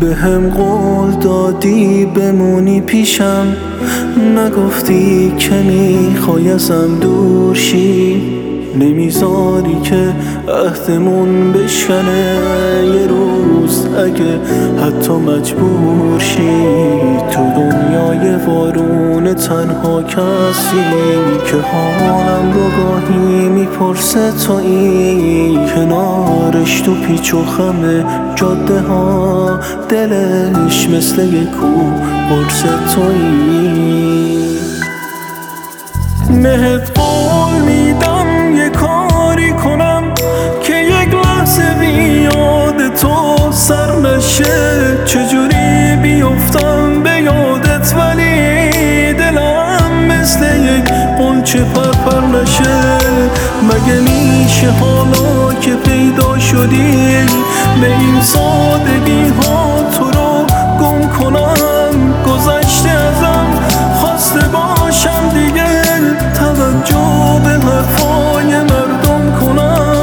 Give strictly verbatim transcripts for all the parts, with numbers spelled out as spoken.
به هم قول دادی بمونی پیشم، نگفتی که میخوای ازم دور شی، نمیذاری که عهدمون بشکنه یه روز اگه حتی مجبور شی. تو دنیای وارون تنها کسی که حالم رو گاهی میپرسه تویی، کنارش تو پیچ و خم جاده ها دلش مثل یه کوه قرص تویی. بهت قول میدم یه کاری کنم که یک لحظه بیاد تو سر نشه، چجوری بیفتم به یادت ولی دلم مثل یک قنچه پرپر نشه. مگه میشه حالا که پیدا شدی به این سادگی ها تو رو گم کنم؟ گذشته ازم خواسته باشم دیگه توجه به حرفای مردم کنم.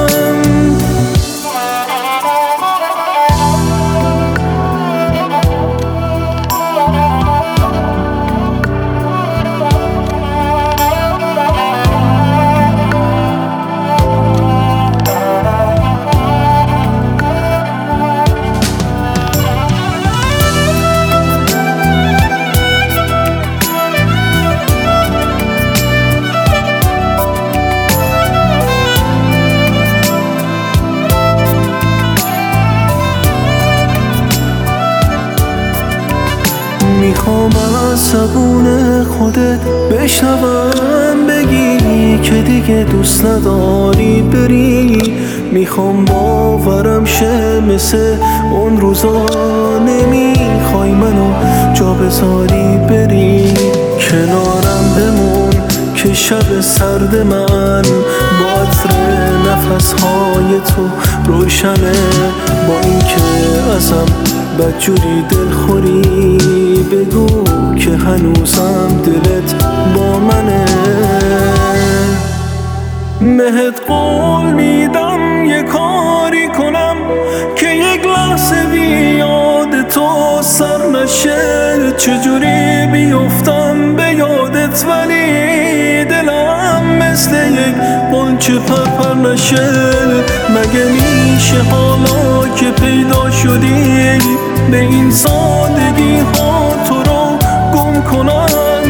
میخوام از زبون خودت بشنوم بگی که دیگه دوست نداری بری. میخوام باورم شه مثل اون روزا نمیخوای منو جا بذاری بری. کنارم بمون که شب سرد من با عطر نفسهای تو روشنه، با اینکه ازم بدجوری دلخوری بگو که هنوزم دلت با منه. بهت قول میدم یه کاری کنم که یک لحظه بیاد تو سر نشه، چجوری بیفتم به یادت ولی دلم مثل یک قنچه پرپر نشه. مگه میشه حالا که پیدا شدی به این سادگی ها تو رو گم کنم؟